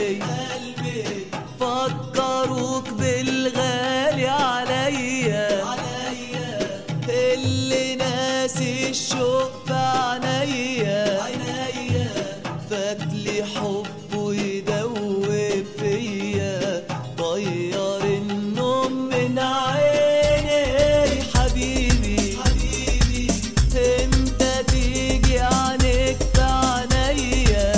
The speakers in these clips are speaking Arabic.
فكروك بالغالي عليا اللي ناسي الشوق في عينيا فاتلي حبه يدوب فيا طير النوم من عيني حبيبي امتى تيجي عينيك في عينيا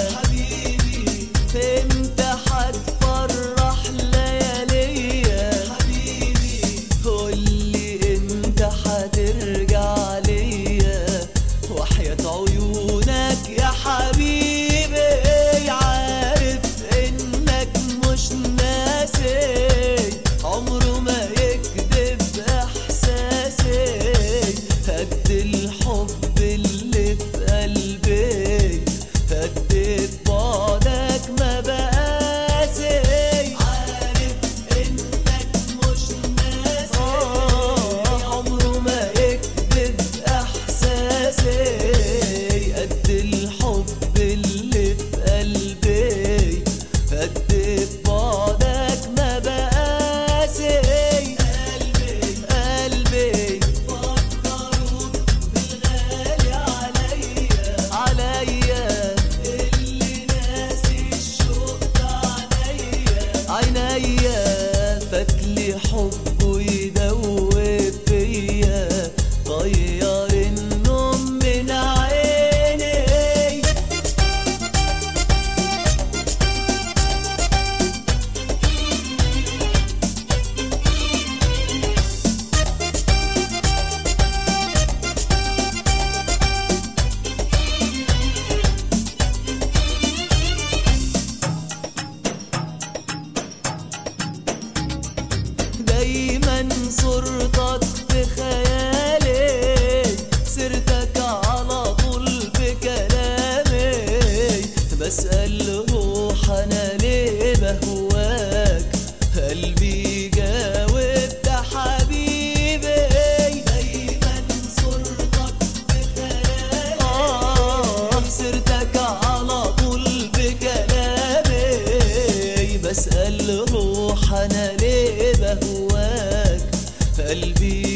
امتى هتفرح لياليا قولي امتى هترجع ليا وحياة عيونك يا حبيبي عارف انك مش ناسي عمره ما يكذب احساسي قد الحب اللي في قلبي قد بعدك ما بقاسي عارف انك مش ناسي عمره ما يكذب احساسي قد الحب اللي في قلبي قد بعدك ما بقاسي قلبي فكروك بالغالي عليا اللي ناسي الشوق في عينيا فاتلي حبه يدوب فيا طير النوم من عيني دايما صورتك في خيالي سيرتك على طول في كلامي بسأل روح انا ليه بهواك قلبي جاوب ده حبيبي دايما صورتك في خيالي سيرتك على طول في كلامي بسأل روح انا ليه بهواك قلبي